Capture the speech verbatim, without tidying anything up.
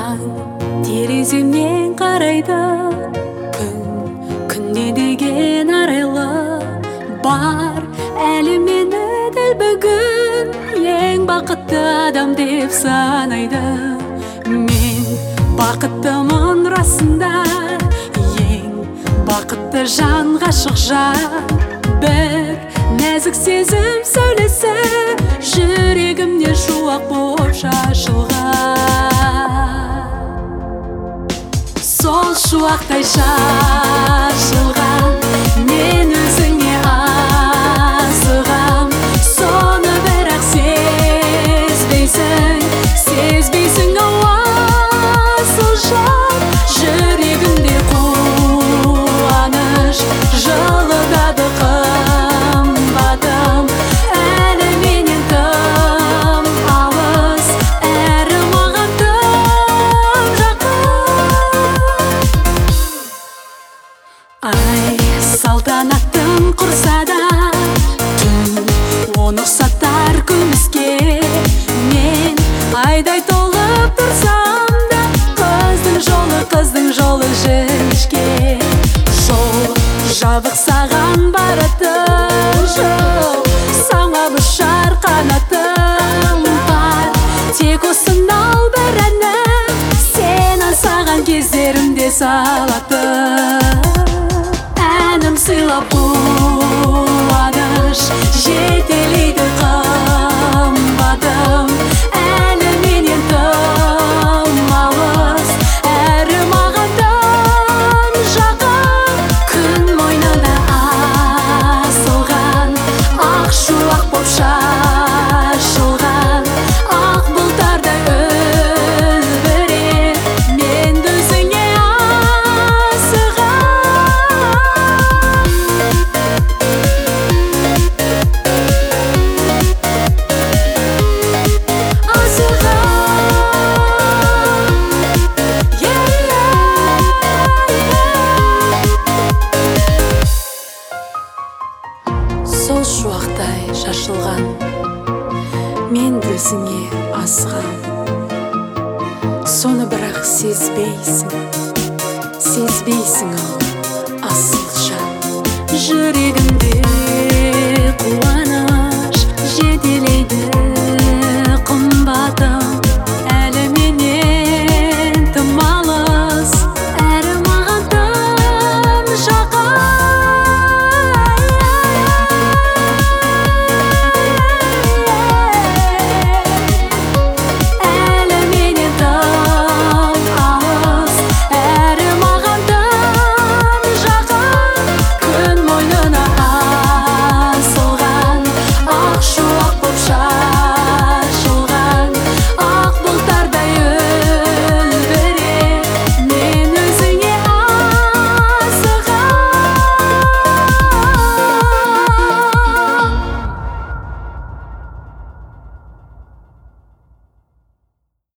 таң тереземнен қарайды, күн күнде деген арайлы бар. Әлі мені дәл бүгін ең бақытты адам деп санайды. Мен бақыттымын расында, ең бақытты жан, ғашық жан. Бір нәзік сезім сөйлесі жүрегімде шуақ боп шашылған. Сол шуақтай шашылған мен өзіңе асығам. Соны бірақ сезбейсің, сезбейсің ауа сол жан. Жүрегімде қуаныш жылытады қымбатым. Әлі менен тым алыс, әрі маған тым жақын. Ай салтанаттың құрса да, түн оны ұқсатар күміске. Мен айдай толып тұрсам да, қыздың жолы, қыздың жолы жіңішке. Жол жабық саған баратын жол, самғап ұшар қанатым бар. Тек осынау бір әнім сен аңсаған кездерімде салатын. Әнім сыйлап қуаныш жетелейді қымбатым. Әлі менен тым алыс, әрі маған тым жақын. Күн мойнына асылған ақ шуақ боп шашылған, ақ бұлттардай үлбіреп мен өзіңе асығам. Сол шуақтай шашылған мен өзіңе асығам. Соны бірақ сезбейсің, сезбейсің ау асыл жан. Жүрегімде қуаныш жетелейді қымбат.